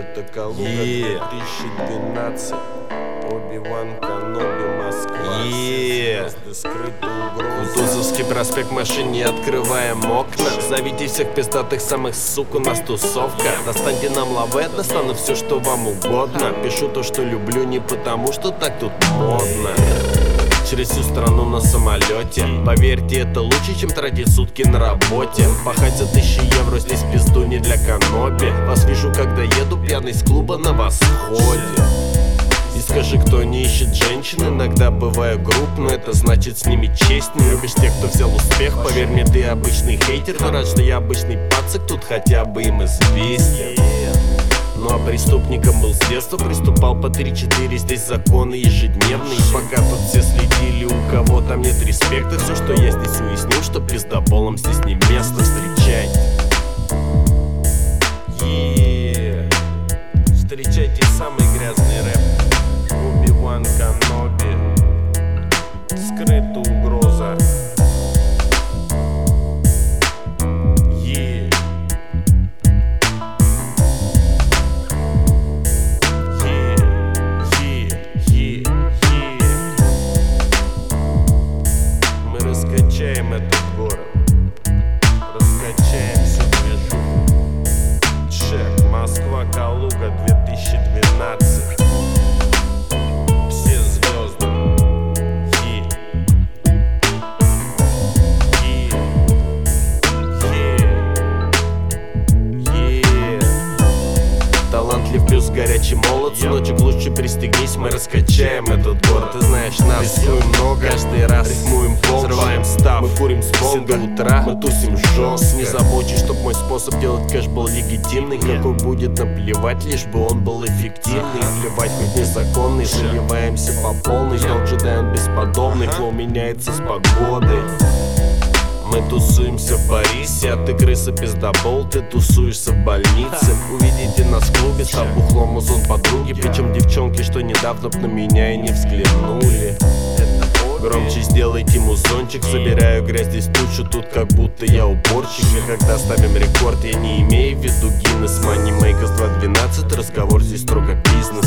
Это Калуга 2012. Оби-Ван Каноби, Москва. Звезды, скрытые угрозы. Кутузовский проспект, в машине открываем окна. Зовите всех пиздатых самых сук, у нас тусовка. Достаньте нам лаве, достану все, что вам угодно. Пишу то, что люблю, не потому, что так тут модно. Через всю страну на самолете. Поверьте, это лучше, чем тратить сутки на работе. Пахать за 1000 евро здесь пизду не для Каноби. Вас вижу, когда еду пьяный с клуба на восходе. И скажи, кто не ищет женщин, иногда бываю груб, но это значит с ними честь. Не любишь тех, кто взял успех, поверь мне, ты обычный хейтер. Но рад, что я обычный пацак, тут хотя бы им известен. Ну а преступником был с детства, приступал по 3-4, здесь законы ежедневные. Пока тут все следили, у кого там нет респекта. Все, что я здесь уяснил, что пиздоболам здесь не место. Встречайте, встречайте самый грязный рэп. Оби-Ван Каноби, скрытая угроза. Раскачаем этот город, раскачаем всю движуху. Чек, Москва, Калуга 2012. Все звезды. Талантлив плюс горячий молод. Сыночек, лучше пристегнись, мы раскачаем этот город. Ты знаешь нас, рискуем много, каждый раз рифмуем пол, взрываем став. Мы курим с бонга до утра, мы тусим жестко. Не забочусь, чтоб мой способ делать кэш был легитимный. Какой будет наплевать, лишь бы он был эффективный. Плевать хоть незаконный, заливаемся по полной. Долг джедаем бесподобный, флоу меняется с погодой. Мы тусуемся в Парисе, а ты крыса пиздобол, ты тусуешься в больнице. Увидите нас в клубе, став бухлом музон подруги. Причем девчонки, что недавно б на меня и не взглянули. Громче сделайте музончик, собираю грязь здесь тучу, тут как будто я уборщик. И когда ставим рекорд, я не имею в виду Гиннес. Money Makers 2.12, разговор здесь строго бизнес.